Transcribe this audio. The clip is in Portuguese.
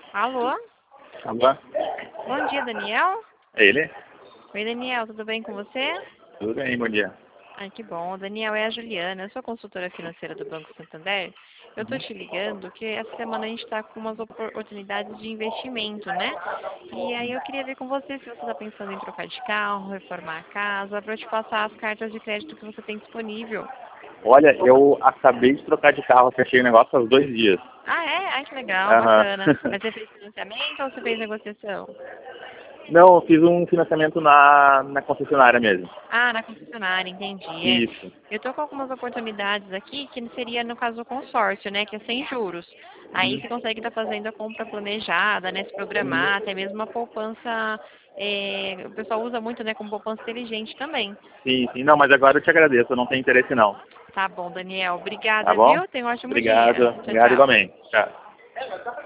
Alô? Alô? Bom dia, Daniel. É ele? Oi, Daniel, tudo bem com você? Tudo bem, bom dia. Ai, que bom. Daniel, é a Juliana, eu sou consultora financeira do Banco Santander. Eu estou Uhum. te ligando que essa semana a gente está com umas oportunidades de investimento, né? E aí eu queria ver com você se você está pensando em trocar de carro, reformar a casa, para eu te passar as cartas de crédito que você tem disponível. Olha, eu acabei de trocar de carro, fechei o negócio há 2 dias. Ah, é? Ai, que legal, Aham. bacana. Mas você fez financiamento ou você fez negociação? Não, eu fiz um financiamento na concessionária mesmo. Ah, na concessionária, entendi. É. Isso. Eu estou com algumas oportunidades aqui, que seria no caso do consórcio, né, que é sem juros. Aí Uhum. você consegue estar fazendo a compra planejada, né, se Uhum. programar, até mesmo uma poupança, o pessoal usa muito, né, como poupança inteligente também. Sim, sim. Não, mas agora eu te agradeço, eu não tenho interesse não. Tá bom, Daniel. Tá Obrigada, bom? viu? Tenha um ótimo dia. Obrigado. Tchau, Obrigado tchau. igualmente. Tchau.